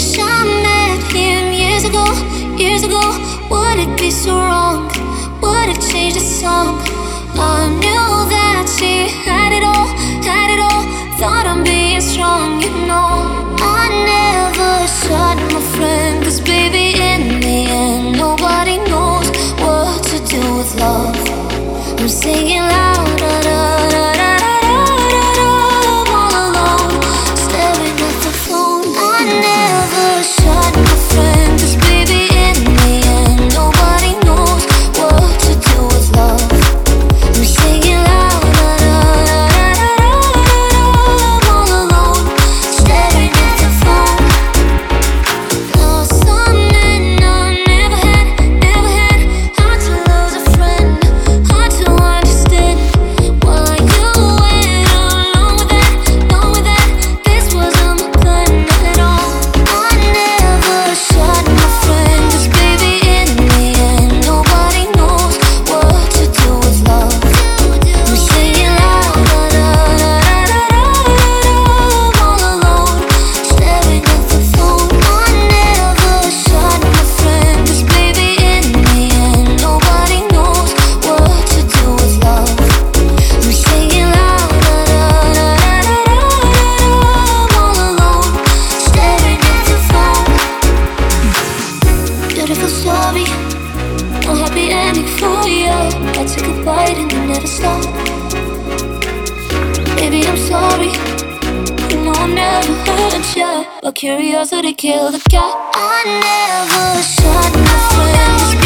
wish I met him years ago. Would it be so wrong? Would it change the song? I knew that she had it all, had it all. Thought I'm being strong, you know. I never shot my friend, 'cause baby, in the end, nobody knows what to do with love. I'm singing loud, da da da da da da da. I'm all alone, staring at the phone. I never shot my friend, 'cause baby, in the end, nobody knows what to do with love. I'm singing loud, da da da da da da. I'm all alone, staring at the phone. Lost some men I never had, never had. Hard to lose a friend, hard to understand why you went along with that, along with that. This wasn't my plan at all. I never shot my friend, 'cause baby, in the end, nobody knows what to do with love. I'm singing loud, da da da da da da. I'm all alone, staring at the phone. I never shot my friend, 'cause baby, in the end, nobody knows what to do with love. I'm singing loud, da da da da da da. I'm all alone, staring at the phone. Beautiful story, no happy ending for you. I took a bite and you never stopped. Baby, I'm sorry, you know I never hurt you, but curiosity killed the cat. I never shot my friend.